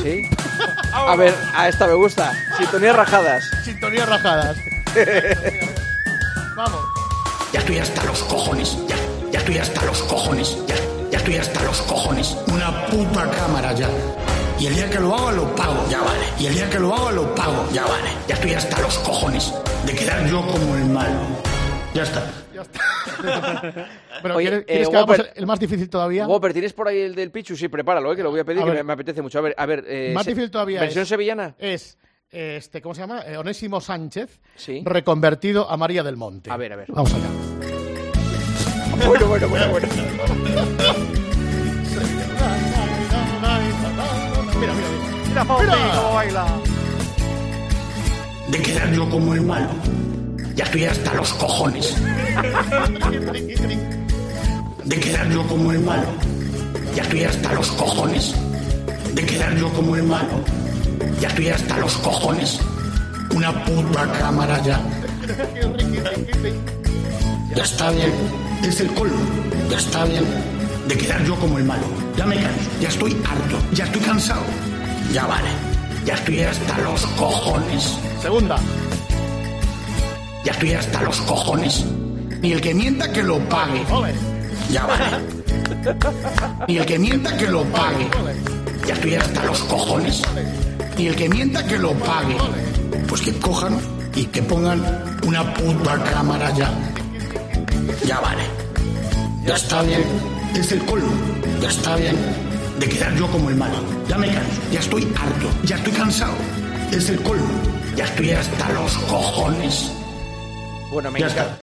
Sí. A ver, a esta me gusta. Sintonías rajadas. Sintonías rajadas. Vamos. Ya estoy hasta los cojones. Ya estoy hasta los cojones. Ya estoy hasta los cojones. Una puta cámara ya. Y el día que lo haga lo pago. Ya vale. Y el día que lo haga lo pago. Ya vale. Ya estoy hasta los cojones de quedar yo como el malo. Ya está. Pero, Oye, ¿quieres que hagamos el más difícil todavía? Whopper, ¿tienes por ahí el del Pichu? Sí, prepáralo, que lo voy a pedir, A que ver. me apetece mucho. A ver, Más difícil todavía ¿versión sevillana? Es, ¿cómo se llama? Onésimo Sánchez, Sí. reconvertido a María del Monte. A ver. Vamos allá. Bueno. Mira. De quedar yo como el malo. Ya estoy hasta los cojones. De quedar yo como el malo. Ya estoy hasta los cojones. De quedar yo como el malo. Ya estoy hasta los cojones. Una puta cámara ya. Ya está bien. Es el colmo. Ya está bien. De quedar yo como el malo. Ya me canso. Ya estoy harto. Ya estoy cansado. Ya vale. Ya estoy hasta los cojones. Segunda. Ya estoy hasta los cojones. Ni el que mienta que lo pague. Ole. Ya vale. Ni el que mienta que lo pague. Ya estoy hasta los cojones. Ni el que mienta que lo pague. Pues que cojan y que pongan una puta cámara ya. Ya vale. Ya está bien. Es el colmo. Ya está bien. De quedar yo como el malo. Ya me canso. Ya estoy harto. Ya estoy cansado. Es el colmo. Ya estoy hasta los cojones. Bueno, me Ya encanta. está.